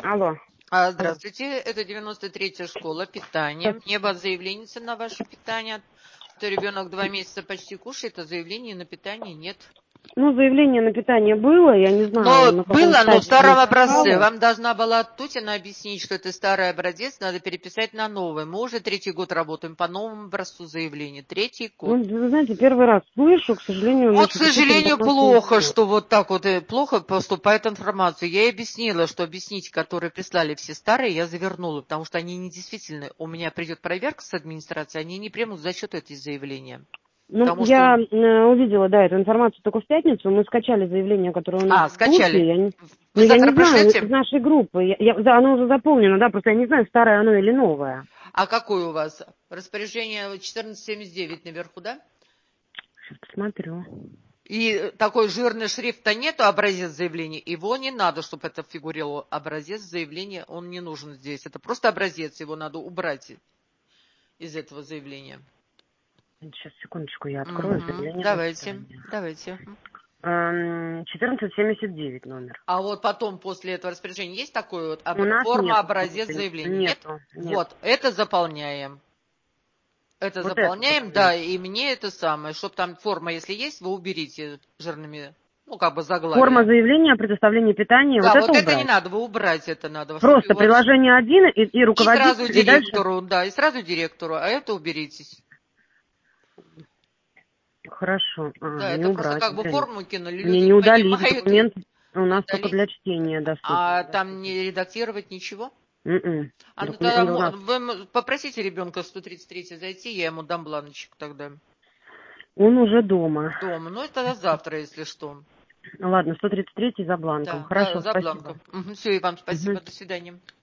Алло. Алло. Здравствуйте, это 93-я школа питания. Так, Мне бы заявление на ваше питание. Что ребенок 2 месяца почти кушает, а заявления на питание нет. ну, заявление на питание было, я не знаю, Но на каком было, но в стадии старом оно образце. стало. Вам должна была Тутина объяснить, что это старый образец, надо переписать на новый. Мы уже 3-й год работаем по новому образцу заявления. 3-й год. Ну, вы знаете, первый раз слышу, к сожалению, Вот, к значит, какой-то сожалению, информации плохо, нет. что вот так вот плохо поступает информация. Я ей объяснила, что объяснить, которые прислали все старые, я завернула, потому что они недействительны. У меня придет проверка с администрации, они не примут в зачет эти заявления. Ну, Потому что... я увидела, да, эту информацию только в пятницу. Мы скачали заявление, которое у нас в группе. Скачали. Ну, Вы я не завтра знаю, из пошлете? нашей группы. Да, оно уже заполнено, да, просто я не знаю, старое оно или новое. А какое у вас? Распоряжение 1479 наверху, да? Сейчас посмотрю. И такой жирный шрифта нету, образец заявления. Его не надо, чтобы это фигурировало. Образец заявления, он не нужен здесь. Это просто образец, его надо убрать из этого заявления. Сейчас, секундочку, я открою заявление на Давайте, питание. давайте. 1479 номер. А вот потом, после этого распоряжения, есть такой вот У нас форма, нету образец какой-то. заявления? Нет? Нет. Вот, это заполняем. Это Вот это заполняем, да, заполнять. и мне это самое, чтобы там форма, если есть, вы уберите жирными, ну, как бы Форма заглавие. заявления о предоставлении питания, вот Да, это вот это не убрать. надо, вы убрать это надо, чтобы Просто вот... приложение один и И сразу руководитель, и дальше. директору, да, и сразу директору, а это уберитесь. Хорошо. Да, Не это просто убрать, как бы блин. форму кинули, Мне люди не не удалить. понимают, и Документ у не нас только для удалить. чтения А доступен. там не редактировать ничего? А ну тогда Документ у нас. вы попросите ребенка в 133 зайти, я ему дам бланочек тогда. Он уже дома. Дома. Ну, это тогда завтра, если что. Ладно, 133 за бланком. Да, Хорошо, за спасибо. бланком. Все, и вам Мгм. спасибо. До свидания.